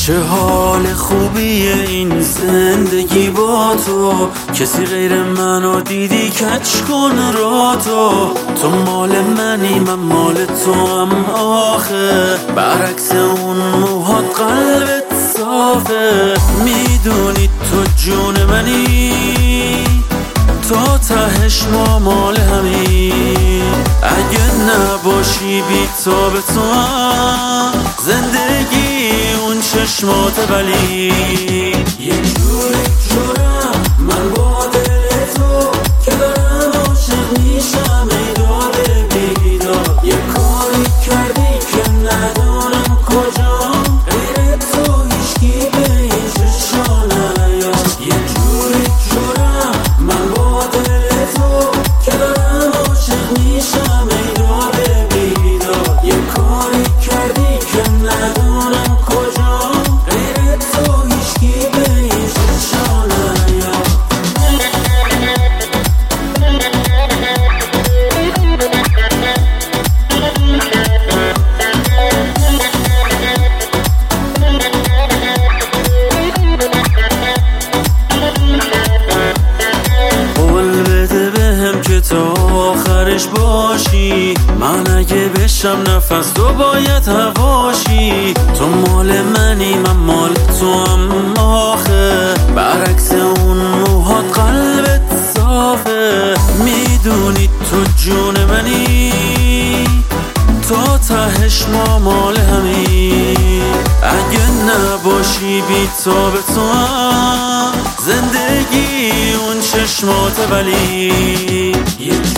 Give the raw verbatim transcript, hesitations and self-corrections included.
چه حال خوبیه این زندگی با تو، کسی غیر منو دیدی کچ کن را تو. تو مال منی من مال تو هم آخه، برعکس اون موهات قلبت صافه. میدونی تو جون منی، تا تهش ما مال همی. اگه نباشی بی تو به تو هم زندگی اون چشمات ولی. یه جوری جورم من با دل تو که دارم عاشق میشم ای داده بیدار. یه کاری کردی که ندارم کجام، غیر تو هیچکی به این چشا نیاد. یه جوری جورم من با دل تو که دارم عاشق میشم ای داده بیدار. یه کاری کردی که ندارم کجام، غیر تو هیچکی به این چشا نیاد. قول بده بهم که تا آخرش باشی، من اگه بشم نفس تو باید هواشی. تو مال منی من مال تو هم آخه، برعکس اون موهات قلبت صافه. میدونی تو جون منی، تا تهش ما مال همی. اگه نباشی بی تو به تو هم زندگی اون چشمات ولی.